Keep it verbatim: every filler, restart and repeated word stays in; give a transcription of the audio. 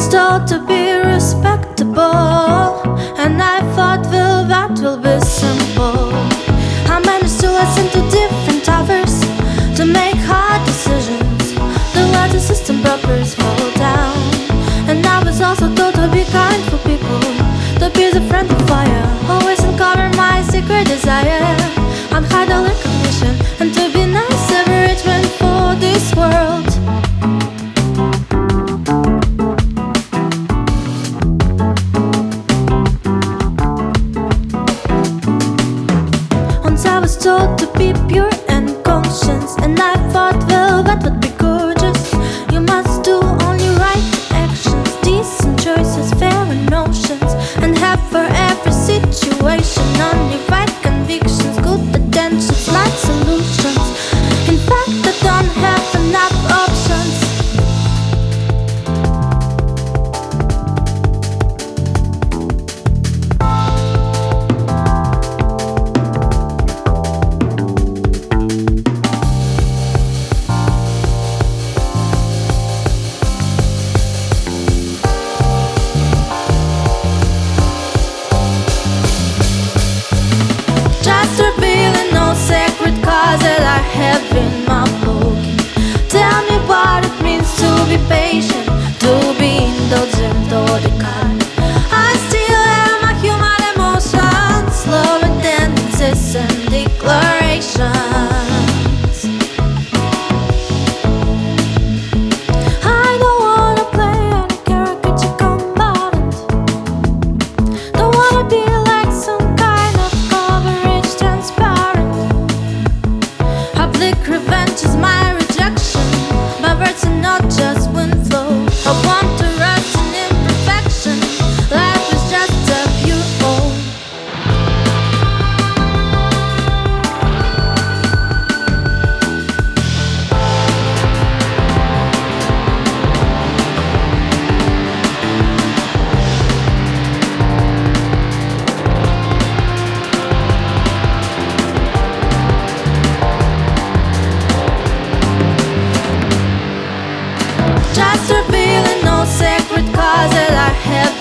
told to be respectable, and I thought, well, that will be simple. I managed to listen to different offers to make hard decisions. The let the system brokers fall down. And I was also told to be kind for people, to be the friend of fire, always uncover my secret desire, unhide all recognition, and to be nice encouragement for this world. Once I was told to be pure and conscious, and I thought, well, that would be gorgeous. You must do only right actions, decent choices, fair notions, and have for every situation only right convictions, good attentions, smart solutions. In fact, I don't have enough options. Just revealing no sacred cause that I have in my book. Tell me what it means to be patient, to be indulgent or the kind. I still have my human emotions, loving tendencies and declarations. I don't wanna play any caricature combatant. Don't wanna be like some kind of coverage transparent. Public revenge is my rejection. My words are not just wind flow. I want to rest in imperfection. Life is just a pure hole. Just revealing no sacred cause that I have